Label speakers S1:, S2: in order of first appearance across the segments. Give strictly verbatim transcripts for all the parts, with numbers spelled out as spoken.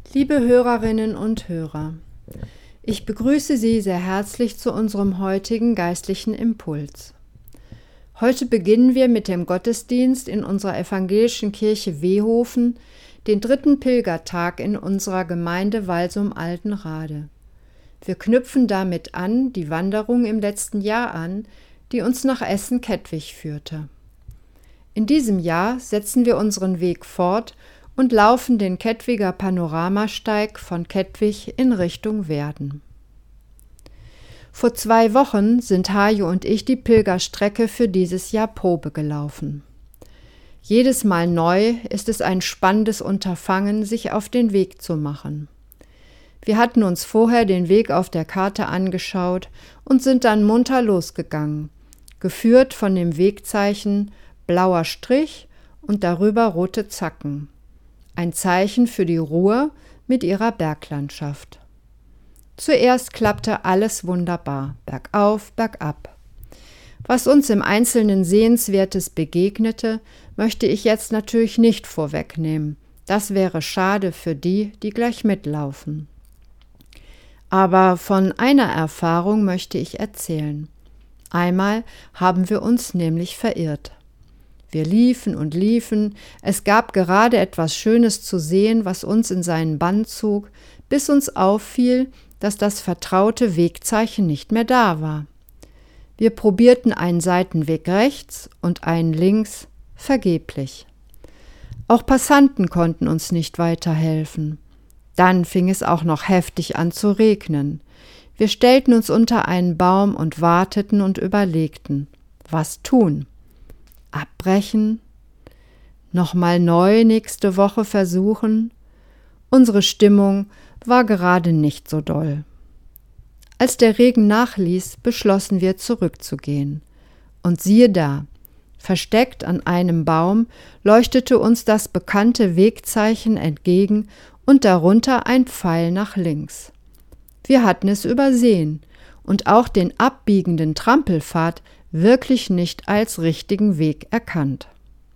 S1: Liebe Hörerinnen und Hörer, ich begrüße Sie sehr herzlich zu unserem heutigen geistlichen Impuls. Heute beginnen wir mit dem Gottesdienst in unserer evangelischen Kirche Wehofen, den dritten Pilgertag in unserer Gemeinde Walsum-Altenrade. Wir knüpfen damit an die Wanderung im letzten Jahr an, die uns nach Essen-Kettwig führte. In diesem Jahr setzen wir unseren Weg fort und laufen den Kettwiger Panoramasteig von Kettwig in Richtung Werden. Vor zwei Wochen sind Hajo und ich die Pilgerstrecke für dieses Jahr Probe gelaufen. Jedes Mal neu ist es ein spannendes Unterfangen, sich auf den Weg zu machen. Wir hatten uns vorher den Weg auf der Karte angeschaut und sind dann munter losgegangen, geführt von dem Wegzeichen blauer Strich und darüber rote Zacken. Ein Zeichen für die Ruhr mit ihrer Berglandschaft. Zuerst klappte alles wunderbar, bergauf, bergab. Was uns im Einzelnen Sehenswertes begegnete, möchte ich jetzt natürlich nicht vorwegnehmen. Das wäre schade für die, die gleich mitlaufen. Aber von einer Erfahrung möchte ich erzählen. Einmal haben wir uns nämlich verirrt. Wir liefen und liefen, es gab gerade etwas Schönes zu sehen, was uns in seinen Bann zog, bis uns auffiel, dass das vertraute Wegzeichen nicht mehr da war. Wir probierten einen Seitenweg rechts und einen links, vergeblich. Auch Passanten konnten uns nicht weiterhelfen. Dann fing es auch noch heftig an zu regnen. Wir stellten uns unter einen Baum und warteten und überlegten, was tun. Abbrechen, nochmal neu nächste Woche versuchen. Unsere Stimmung war gerade nicht so doll. Als der Regen nachließ, beschlossen wir zurückzugehen. Und siehe da, versteckt an einem Baum leuchtete uns das bekannte Wegzeichen entgegen und darunter ein Pfeil nach links. Wir hatten es übersehen und auch den abbiegenden Trampelpfad wirklich nicht als richtigen Weg erkannt.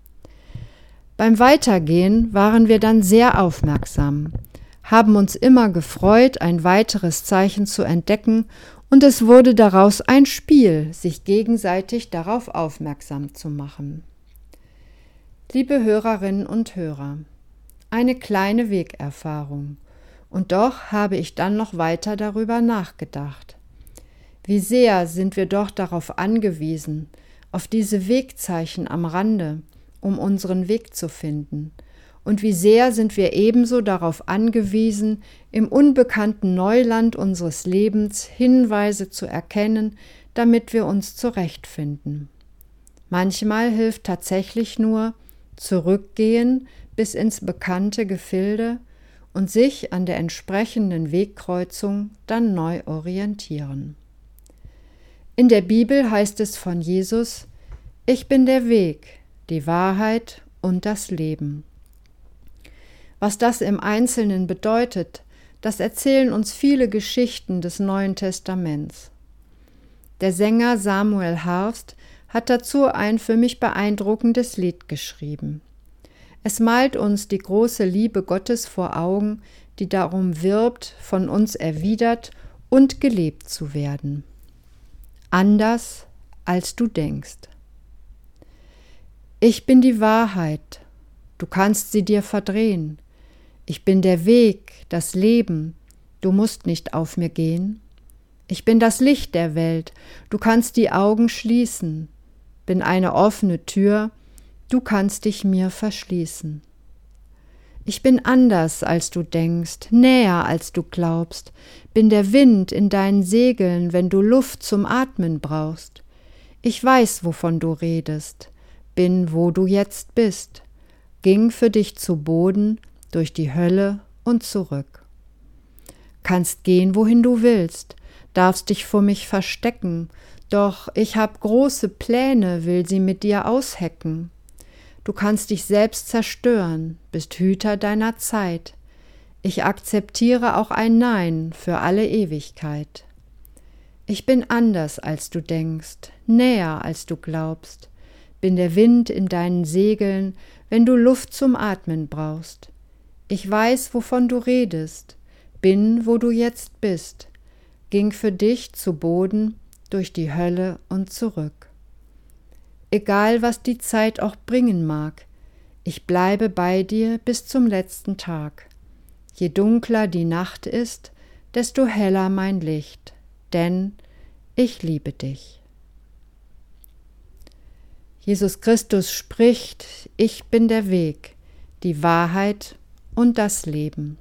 S1: Beim Weitergehen waren wir dann sehr aufmerksam, haben uns immer gefreut, ein weiteres Zeichen zu entdecken, und es wurde daraus ein Spiel, sich gegenseitig darauf aufmerksam zu machen. Liebe Hörerinnen und Hörer, eine kleine Wegerfahrung, und doch habe ich dann noch weiter darüber nachgedacht. Wie sehr sind wir doch darauf angewiesen, auf diese Wegzeichen am Rande, um unseren Weg zu finden. Und wie sehr sind wir ebenso darauf angewiesen, im unbekannten Neuland unseres Lebens Hinweise zu erkennen, damit wir uns zurechtfinden. Manchmal hilft tatsächlich nur zurückgehen bis ins bekannte Gefilde und sich an der entsprechenden Wegkreuzung dann neu orientieren. In der Bibel heißt es von Jesus: Ich bin der Weg, die Wahrheit und das Leben. Was das im Einzelnen bedeutet, das erzählen uns viele Geschichten des Neuen Testaments. Der Sänger Samuel Harfst hat dazu ein für mich beeindruckendes Lied geschrieben. Es malt uns die große Liebe Gottes vor Augen, die darum wirbt, von uns erwidert und gelebt zu werden. Anders, als du denkst. Ich bin die Wahrheit, du kannst sie dir verdrehen. Ich bin der Weg, das Leben, du musst nicht auf mir gehen. Ich bin das Licht der Welt, du kannst die Augen schließen. Bin eine offene Tür, du kannst dich mir verschließen. Ich bin anders, als du denkst, näher, als du glaubst, bin der Wind in deinen Segeln, wenn du Luft zum Atmen brauchst. Ich weiß, wovon du redest, bin, wo du jetzt bist, ging für dich zu Boden, durch die Hölle und zurück. Kannst gehen, wohin du willst, darfst dich vor mich verstecken, doch ich hab große Pläne, will sie mit dir aushecken. Du kannst dich selbst zerstören, bist Hüter deiner Zeit. Ich akzeptiere auch ein Nein für alle Ewigkeit. Ich bin anders, als du denkst, näher, als du glaubst, bin der Wind in deinen Segeln, wenn du Luft zum Atmen brauchst. Ich weiß, wovon du redest, bin, wo du jetzt bist, ging für dich zu Boden, durch die Hölle und zurück. Egal, was die Zeit auch bringen mag, ich bleibe bei dir bis zum letzten Tag. Je dunkler die Nacht ist, desto heller mein Licht, denn ich liebe dich. Jesus Christus spricht, ich bin der Weg, die Wahrheit und das Leben.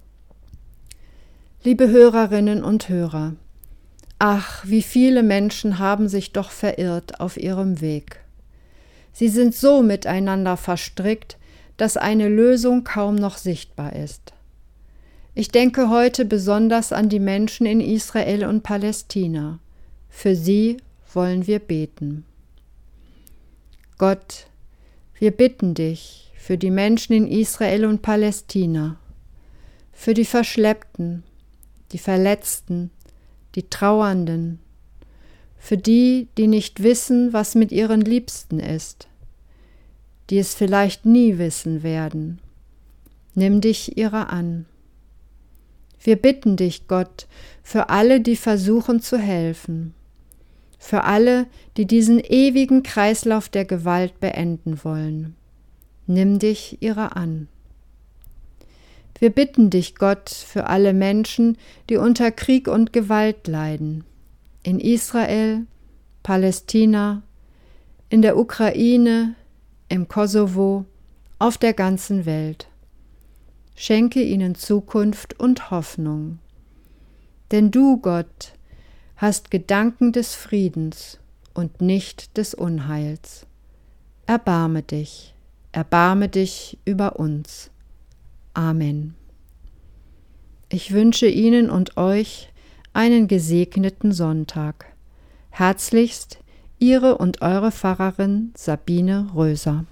S1: Liebe Hörerinnen und Hörer, ach, wie viele Menschen haben sich doch verirrt auf ihrem Weg. Sie sind so miteinander verstrickt, dass eine Lösung kaum noch sichtbar ist. Ich denke heute besonders an die Menschen in Israel und Palästina. Für sie wollen wir beten. Gott, wir bitten dich für die Menschen in Israel und Palästina, für die Verschleppten, die Verletzten, die Trauernden, für die, die nicht wissen, was mit ihren Liebsten ist, die es vielleicht nie wissen werden. Nimm dich ihrer an. Wir bitten dich, Gott, für alle, die versuchen zu helfen, für alle, die diesen ewigen Kreislauf der Gewalt beenden wollen. Nimm dich ihrer an. Wir bitten dich, Gott, für alle Menschen, die unter Krieg und Gewalt leiden, in Israel, Palästina, in der Ukraine, im Kosovo, auf der ganzen Welt. Schenke ihnen Zukunft und Hoffnung. Denn du, Gott, hast Gedanken des Friedens und nicht des Unheils. Erbarme dich, erbarme dich über uns. Amen. Ich wünsche Ihnen und euch einen gesegneten Sonntag. Herzlichst Ihre und eure Pfarrerin Sabine Röser.